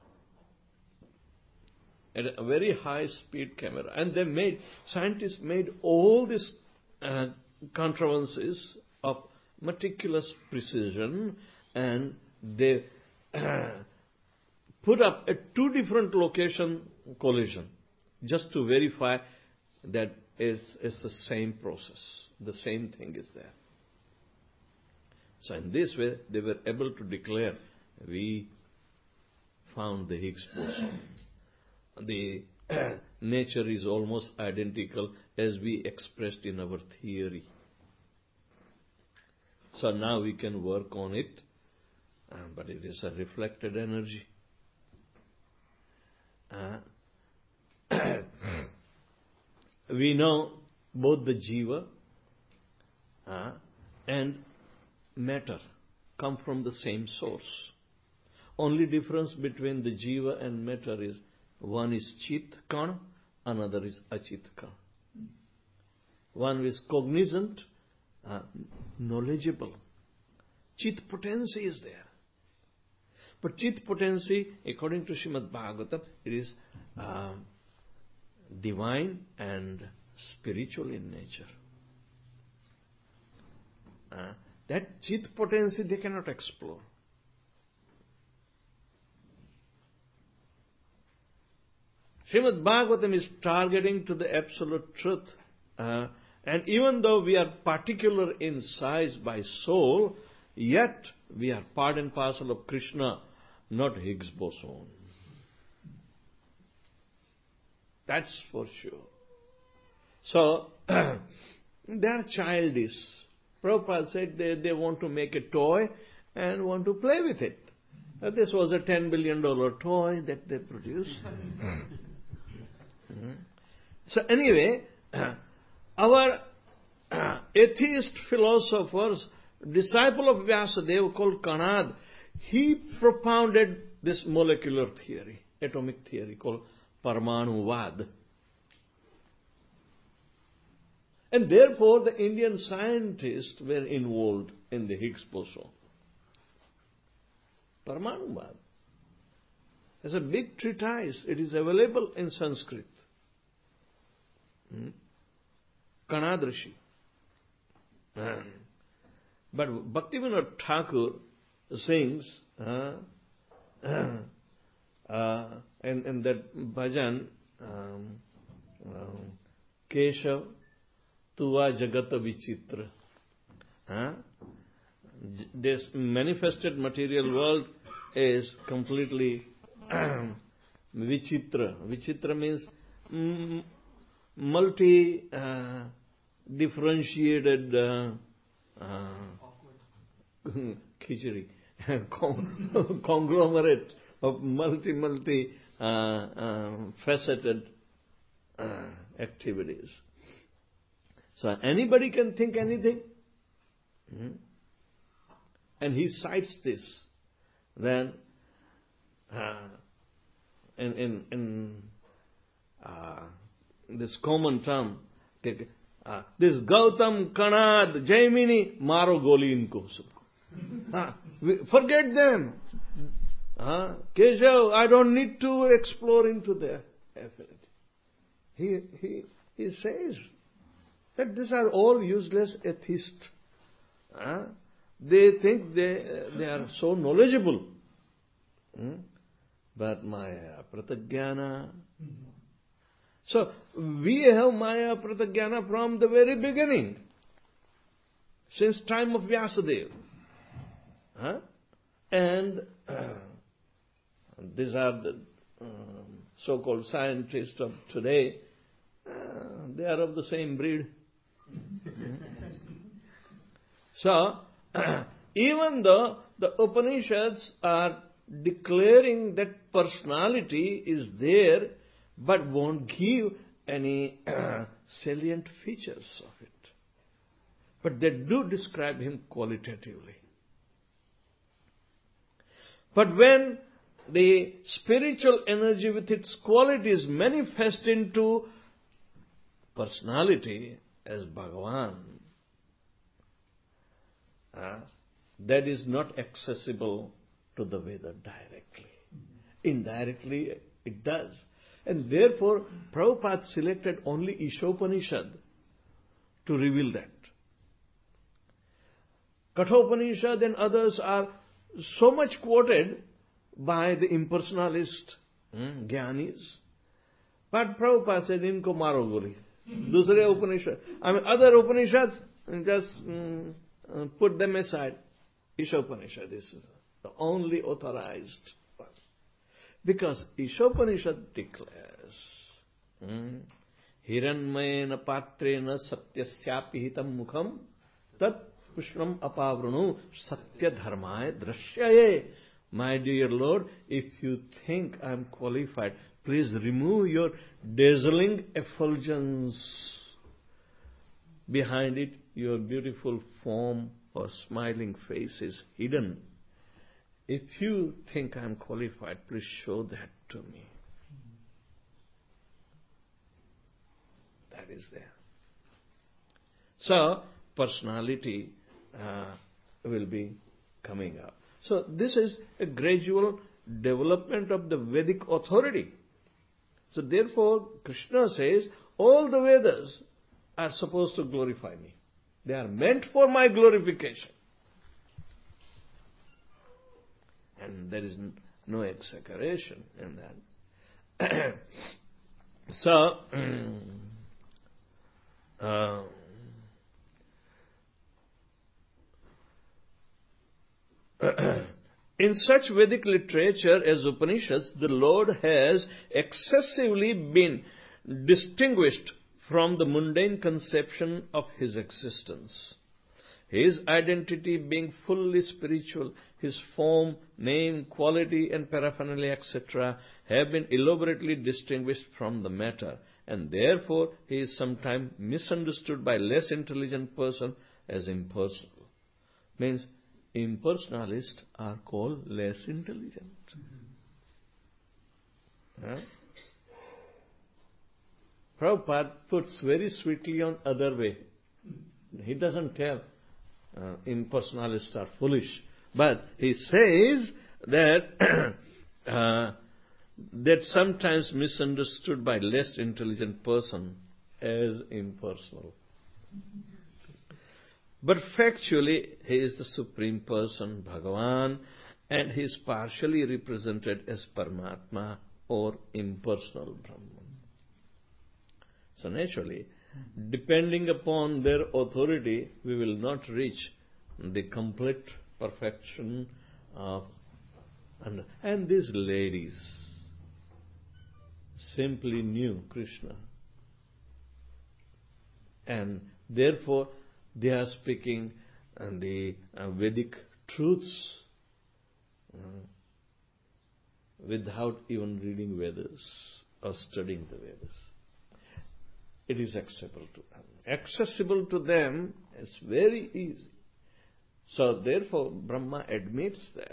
at a very high speed camera, and scientists made all these contrivances of meticulous precision, and they put up a 2 different location collision just to verify that it's the same process, the same thing is there. So in this way, they were able to declare, we found the Higgs boson. The nature is almost identical as we expressed in our theory. So now we can work on it, but it is a reflected energy. We know both the jiva and matter come from the same source. Only difference between the jiva and matter is one is chit kana, another is achit kana. One is cognizant, knowledgeable. Chit potency is there. But chit potency, according to Srimad Bhagavatam, it is divine and spiritual in nature. That chit potency they cannot explore. Srimad Bhagavatam is targeting to the absolute truth. And even though we are particular in size by soul, yet we are part and parcel of Krishna, not Higgs boson. That's for sure. So, they are childish. Prabhupada said they want to make a toy and want to play with it. This was a $10 billion toy that they produced. So anyway, our atheist philosophers, disciple of Vyasadeva called Kanad, he propounded this molecular theory, atomic theory called Parmanuvad. And therefore the Indian scientists were involved in the Higgs boson. Parmanuvad. It's a big treatise. It is available in Sanskrit. Kanad Rishi. But Bhaktivinoda Thakur sings in that bhajan, Keshav Tuva Jagata Vichitra. This manifested material world is completely vichitra. Vichitra means multi-differentiated khichdi, conglomerate of multi-faceted activities. So anybody can think anything. And he cites this. Then, in this common term, this Gautam, Kanad, Jaimini, Maro Goli inko sabko. Forget them. Keshav, I don't need to explore into their affinity. He says that these are all useless atheists. They think they are so knowledgeable. But Maya Pratagyana. So we have Maya Pratagyana from the very beginning. Since time of Vyasadeva. And these are the so-called scientists of today. They are of the same breed. So, even though the Upanishads are declaring that personality is there, but won't give any salient features of it. But they do describe him qualitatively. But when the spiritual energy with its qualities manifest into personality as Bhagavan, that is not accessible to the Veda directly. Indirectly, it does. And therefore, Prabhupada selected only Ishopanishad to reveal that. Kathopanishad and others are so much quoted by the impersonalist Jnanis. But Prabhupada said, Inko maro goli. Dusre Upanishad. Other Upanishads, just put them aside. Ishopanishad is the only authorized one. Because Ishopanishad declares, Hiranmayena patrena satyasyapi hitam mukham tat pushram apavranu satya dharmaya drashyaye. My dear Lord, if you think I am qualified, please remove your dazzling effulgence. Behind it, your beautiful form or smiling face is hidden. If you think I am qualified, please show that to me. That is there. So, personality will be coming up. So, this is a gradual development of the Vedic authority. So, therefore, Krishna says, all the Vedas are supposed to glorify me. They are meant for my glorification. And there is no exaggeration in that. So, in such Vedic literature as Upanishads, the Lord has excessively been distinguished from the mundane conception of his existence. His identity being fully spiritual, his form, name, quality and paraphernalia, etc. have been elaborately distinguished from the matter, and therefore he is sometimes misunderstood by less intelligent person as impersonal. Means impersonalists are called less intelligent. Prabhupada puts very sweetly on other way. He doesn't tell impersonalists are foolish, but he says that that sometimes misunderstood by less intelligent person as impersonal. But factually, he is the Supreme Person, Bhagavan, and he is partially represented as Paramatma or impersonal Brahman. So naturally, depending upon their authority, we will not reach the complete perfection of... And these ladies simply knew Krishna. And therefore, they are speaking the Vedic truths without even reading Vedas or studying the Vedas. It is accessible to them. Accessible to them is very easy. So therefore, Brahma admits that.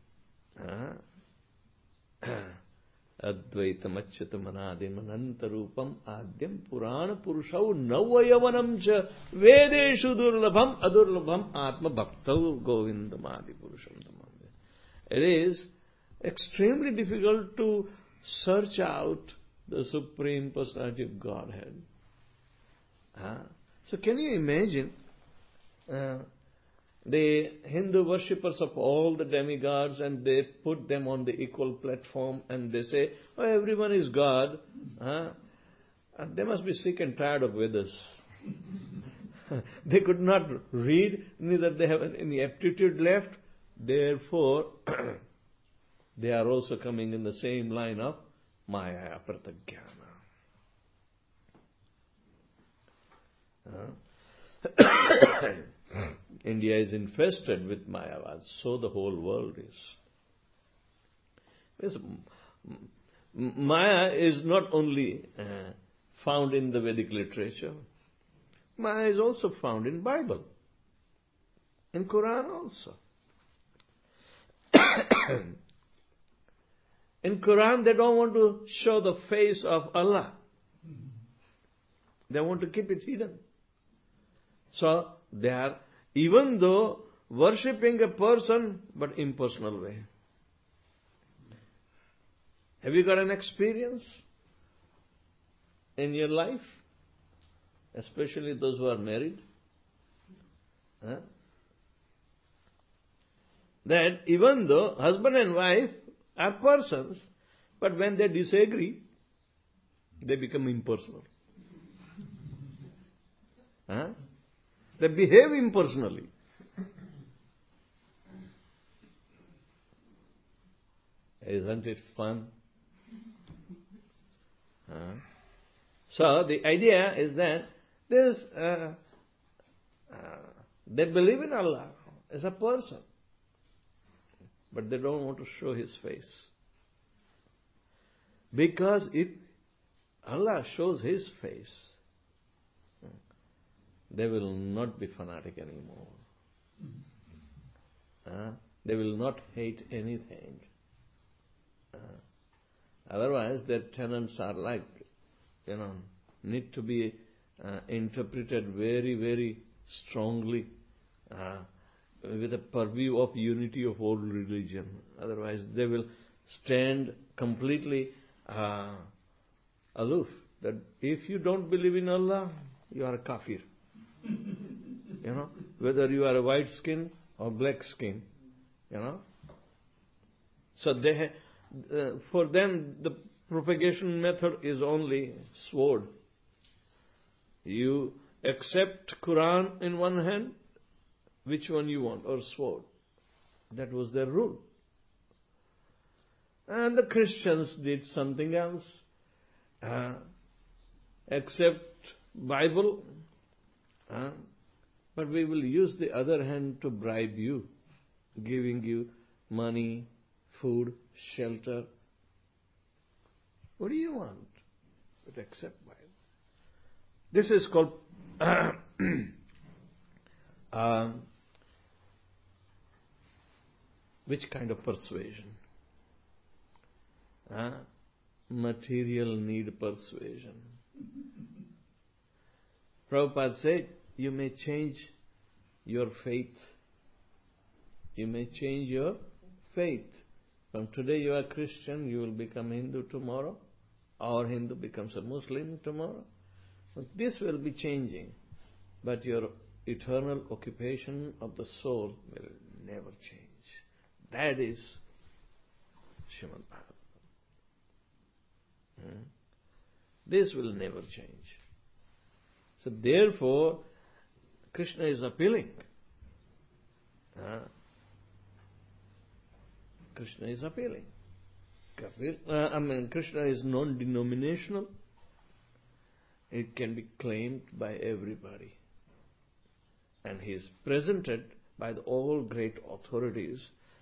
Advaitam achyutam anadim anantarupam adyam purana purushau navayavanam cha vedeshu durlabham adurlabham atma bhaktau govindam adi purusham tamam. It is extremely difficult to search out the Supreme Personality of Godhead. So can you imagine the Hindu worshippers of all the demigods, and they put them on the equal platform and they say, oh, everyone is God. They must be sick and tired of Vedas. They could not read, neither they have any aptitude left. Therefore, they are also coming in the same line of Maya Pratagyana. India is infested with Mayavad, so the whole world is. Maya is not only found in the Vedic literature. Maya is also found in Bible, in Quran also. In Quran, they don't want to show the face of Allah. They want to keep it hidden. So they are, even though worshipping a person, but impersonal way. Have you got an experience in your life? Especially those who are married. That even though husband and wife are persons, but when they disagree, they become impersonal. They behave impersonally. Isn't it fun? So the idea is that they believe in Allah as a person, but they don't want to show His face. Because if Allah shows His face, they will not be fanatic anymore. They will not hate anything. Otherwise, their tenets are like, need to be interpreted very, very strongly with a purview of unity of all religion. Otherwise, they will stand completely aloof. That if you don't believe in Allah, you are a kafir. Whether you are a white skin or black skin, So they, for them, the propagation method is only sword. You accept Quran in one hand, which one you want, or sword. That was their rule. And the Christians did something else. Accept Bible, but we will use the other hand to bribe you, giving you money, food, shelter. What do you want? But accept Bible. This is called which kind of persuasion? Material need persuasion. Prabhupada said, you may change your faith. You may change your faith. From today you are Christian, you will become Hindu tomorrow, or Hindu becomes a Muslim tomorrow. This will be changing, but your eternal occupation of the soul will never change. That is Srimad Bhagavatam. This will never change. So therefore, Krishna is appealing. Krishna is appealing. Krishna is non-denominational. It can be claimed by everybody. And he is presented by all great authorities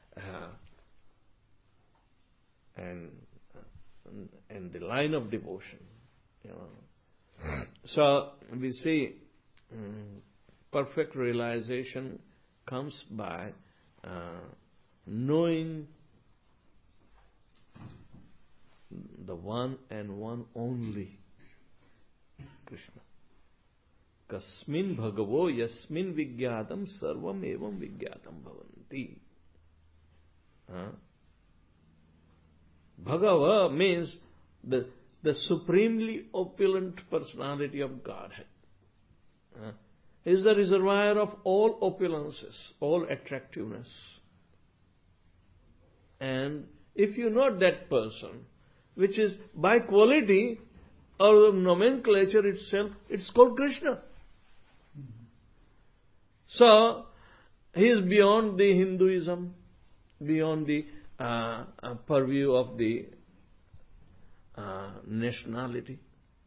and the line of devotion. So we see perfect realization comes by knowing the one and one only Krishna. Kasmin bhagavo yasmin vigyatam sarvam evam vigyatam bhavanti. Bhagava means the supremely opulent personality of Godhead. Is the reservoir of all opulences, all attractiveness. And if you know that person, which is by quality or nomenclature itself, it's called Krishna. So, he is beyond the Hinduism, beyond the purview of the nationality.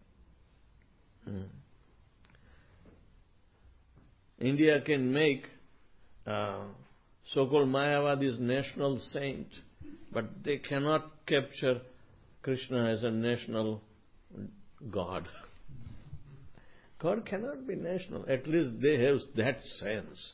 India can make so-called Mayavadi's national saint, but they cannot capture Krishna as a national God. God cannot be national. At least they have that sense.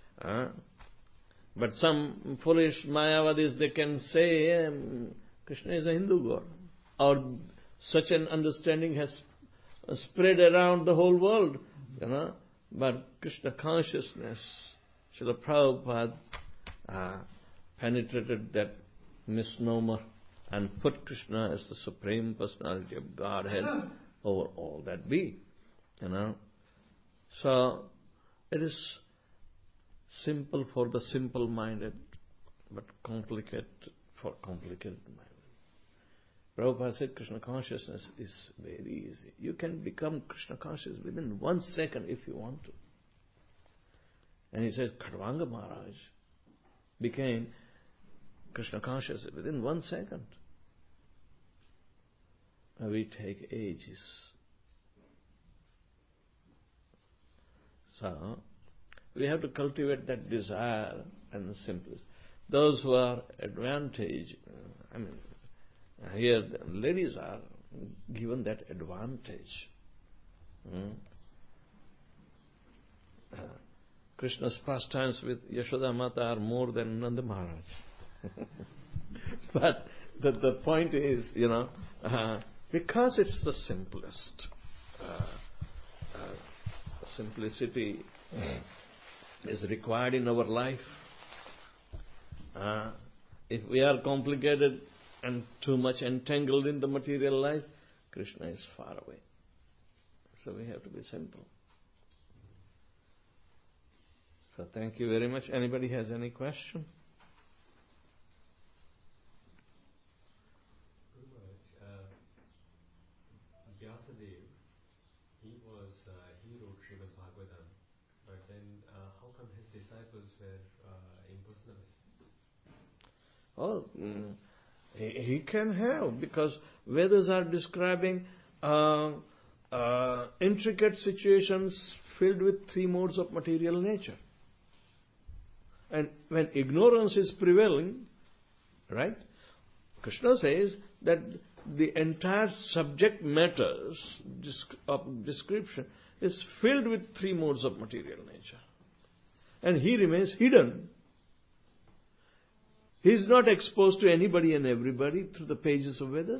But some foolish Mayavadis, they can say Krishna is a Hindu God. Or such an understanding has spread around the whole world. But Krishna consciousness, Srila Prabhupada penetrated that misnomer and put Krishna as the Supreme Personality of Godhead over all that be. So, it is simple for the simple-minded, but complicated for complicated-minded. Prabhupada said Krishna consciousness is very easy. You can become Krishna conscious within 1 second if you want to. And he says Khatvanga Maharaj became Krishna conscious within 1 second. We take ages. So, we have to cultivate that desire and the simplicity. Those who are advantaged, here the ladies are given that advantage. Krishna's pastimes with Yashoda Mata are more than Nanda Maharaj. But the point is, because it's the simplest, simplicity is required in our life. If we are complicated and too much entangled in the material life, Krishna is far away. So we have to be simple. So thank you very much. Anybody has any question? Vyasadeva, he wrote Srimad Bhagavatam, but then how come his disciples were impersonalists? He can have, because Vedas are describing intricate situations filled with three modes of material nature. And when ignorance is prevailing, right, Krishna says that the entire subject matters of description is filled with three modes of material nature. And he remains hidden. He is not exposed to anybody and everybody through the pages of Vedas.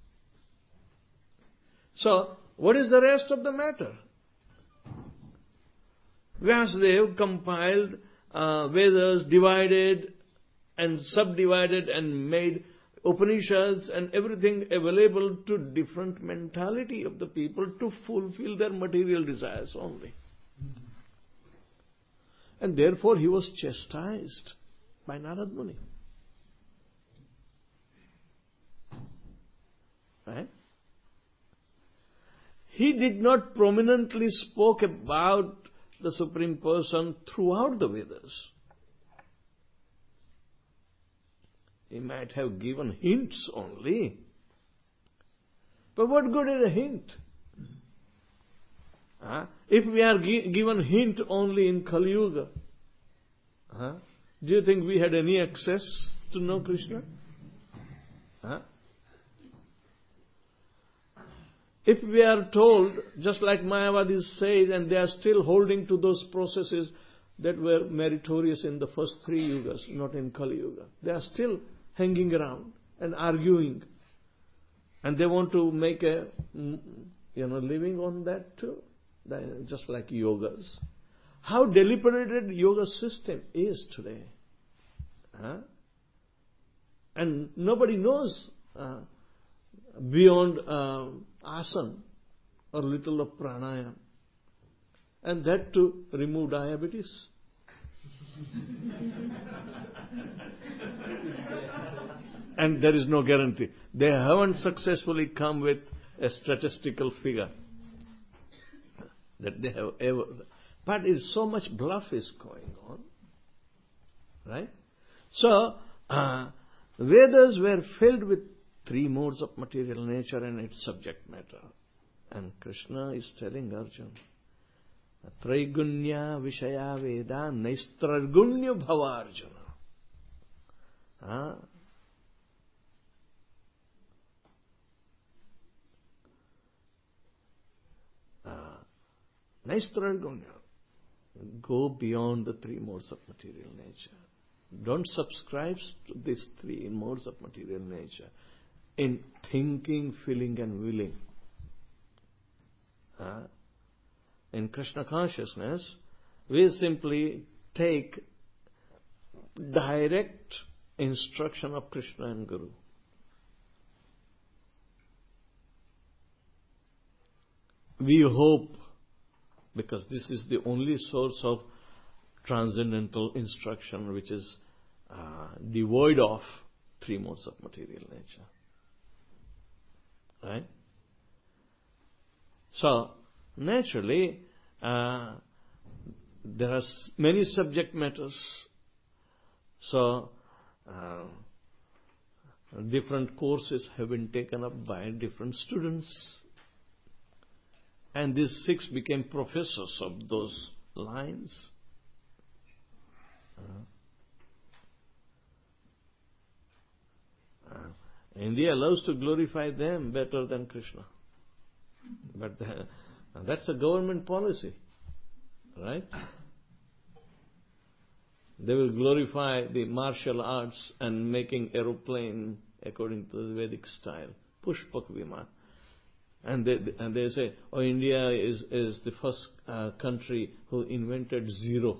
So, what is the rest of the matter? Vyasadeva compiled Vedas, divided and subdivided and made Upanishads and everything available to different mentality of the people to fulfill their material desires only. And therefore he was chastised by Narad Muni. Right? He did not prominently spoke about the Supreme Person throughout the Vedas. He might have given hints only. But what good is a hint? If we are given hint only in Kali Yuga, do you think we had any access to know Krishna? If we are told, just like Mayavadis said, and they are still holding to those processes that were meritorious in the first three yugas, not in Kali Yuga. They are still hanging around and arguing. And they want to make a living on that too, just like yogas. How deliberated yoga system is today. And nobody knows beyond asana or little of pranayama. And that to remove diabetes. And there is no guarantee. They haven't successfully come with a statistical figure that they have ever. But so much bluff is going on. Right? So, Vedas were filled with three modes of material nature and its subject matter. And Krishna is telling Arjuna, Traigunya Vishaya Veda Naistrargunya Bhava Arjuna. Naistrargunya. Go beyond the three modes of material nature. Don't subscribe to these three modes of material nature in thinking, feeling and willing. In Krishna consciousness, we simply take direct instruction of Krishna and Guru. We hope, because this is the only source of transcendental instruction which is devoid of three modes of material nature. Right? So, naturally, there are many subject matters. So, different courses have been taken up by different students. And these 6 became professors of those lines. India loves to glorify them better than Krishna. But that's a government policy, right? They will glorify the martial arts and making aeroplane according to the Vedic style. Pushpak Viman. And they say, oh, India is the first country who invented zero.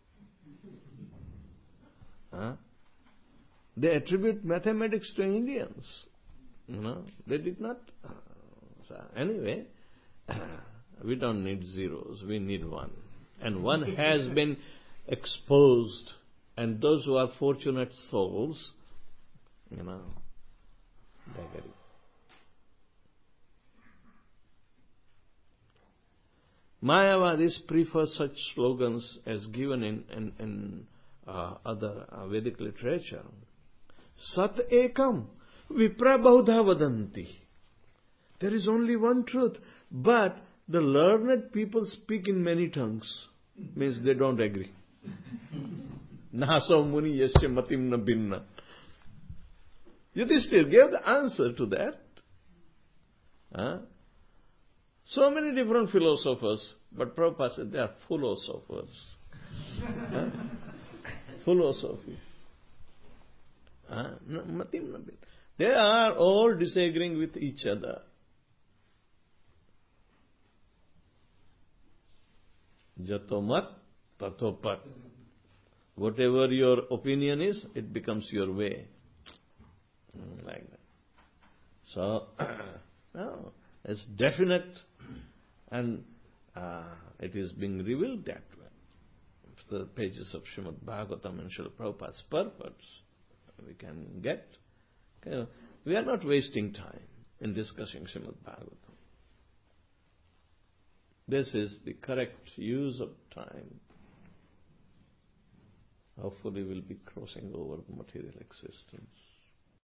They attribute mathematics to Indians. They did not. So anyway, we don't need zeros, we need one. And one has been exposed. And those who are fortunate souls, they get it. Mayavadis prefer such slogans as given in other Vedic literature. Sat ekam vipra bahudha vadanti. There is only one truth. But the learned people speak in many tongues. Means they don't agree. Naso muni yasya matim na binna. Yudhishthira gave the answer to that. So many different philosophers, but Prabhupada said they are philosophers. Philosophy. Matim na binna. They are all disagreeing with each other. Jatomat, tatopat. Whatever your opinion is, it becomes your way. Like that. So, no, it's definite and it is being revealed that way. The pages of Srimad Bhagavatam and Srila Prabhupada's purpose we can get. Okay. We are not wasting time in discussing Srimad Bhagavatam. This is the correct use of time. Hopefully we'll be crossing over the material existence.